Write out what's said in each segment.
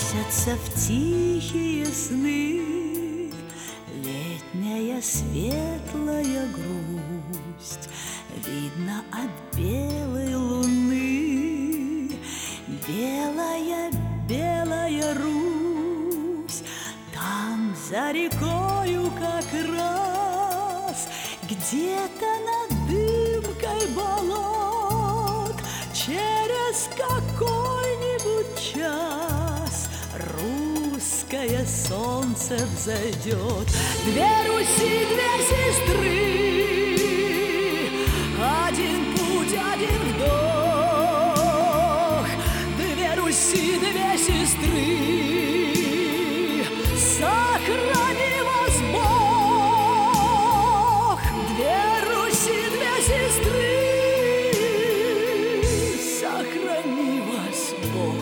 уносятся в тихие сны. Летняя светлая грусть видно от белой луны. Белая, белая Русь, там за рекою как раз, где-то над дымкой болот, через какой-нибудь час русское солнце взойдет. Две Руси, две сестры, один путь, один вдох. Две Руси, две сестры, сохрани вас Бог. Две Руси, две сестры, сохрани вас Бог.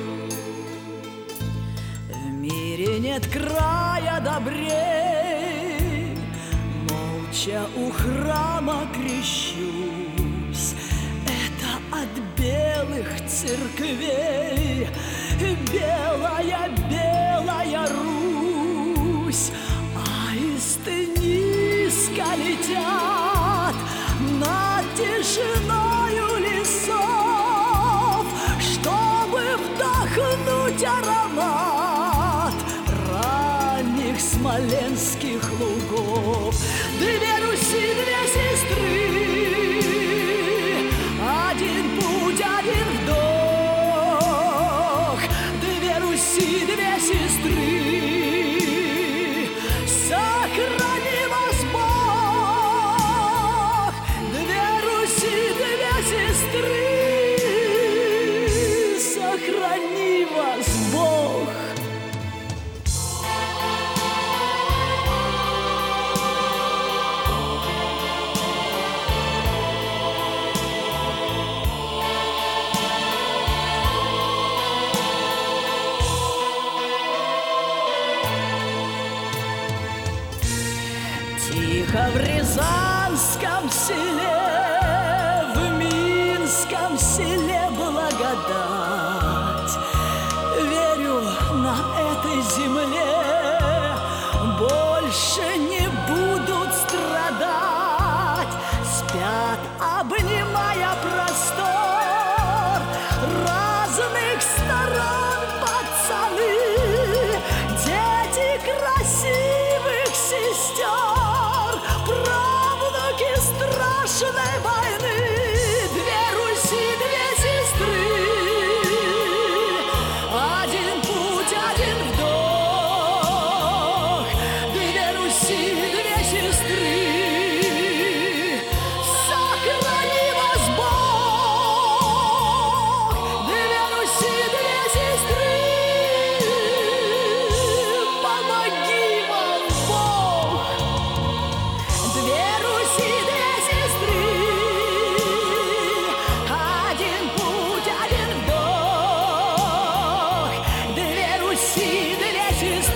В мире нет края добрей, молча у храма крещусь. Это от белых церквей белая, белая Русь. Аисты низко летят над тишиною лесов, чтобы вдохнуть аромат ранних смоленских лугов. Две Руси, две сестры, один путь, один вдох. Две Руси, две сестры, сохрани вас Бог. Две Руси, две сестры, сохрани вас Бог. Тихо в Рязанском селе, в Минском селе благодать. Верю, на этой земле больше не будут страдать. Спят, обнимая простор, разных сторон пацаны, дети красивых сестер, правнуки страшной войны. Две Руси, две сестры, один путь, один вдох. Две Руси, две сестры, сохрани вас Бог. Две Руси, две сестры, помоги вам Бог. Две Руси, две сестры, один путь, один вдох. Две Руси, две сестры,